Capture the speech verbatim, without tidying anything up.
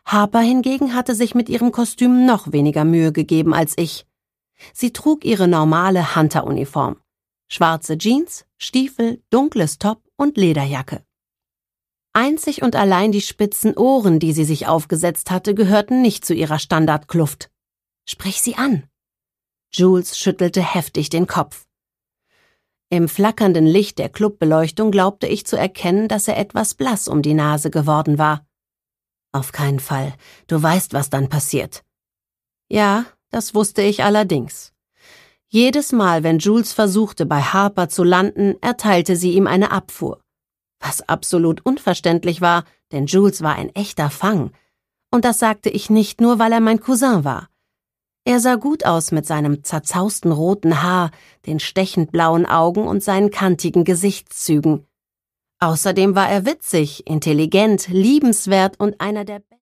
Harper hingegen hatte sich mit ihrem Kostüm noch weniger Mühe gegeben als ich. Sie trug ihre normale Hunter-Uniform. Schwarze Jeans, Stiefel, dunkles Top und Lederjacke. Einzig und allein die spitzen Ohren, die sie sich aufgesetzt hatte, gehörten nicht zu ihrer Standardkluft. »Sprich sie an!« Jules schüttelte heftig den Kopf. Im flackernden Licht der Clubbeleuchtung glaubte ich zu erkennen, dass er etwas blass um die Nase geworden war. »Auf keinen Fall. Du weißt, was dann passiert.« Ja, das wusste ich allerdings. Jedes Mal, wenn Jules versuchte, bei Harper zu landen, erteilte sie ihm eine Abfuhr. Was absolut unverständlich war, denn Jules war ein echter Fang. Und das sagte ich nicht nur, weil er mein Cousin war. Er sah gut aus mit seinem zerzausten roten Haar, den stechend blauen Augen und seinen kantigen Gesichtszügen. Außerdem war er witzig, intelligent, liebenswert und einer der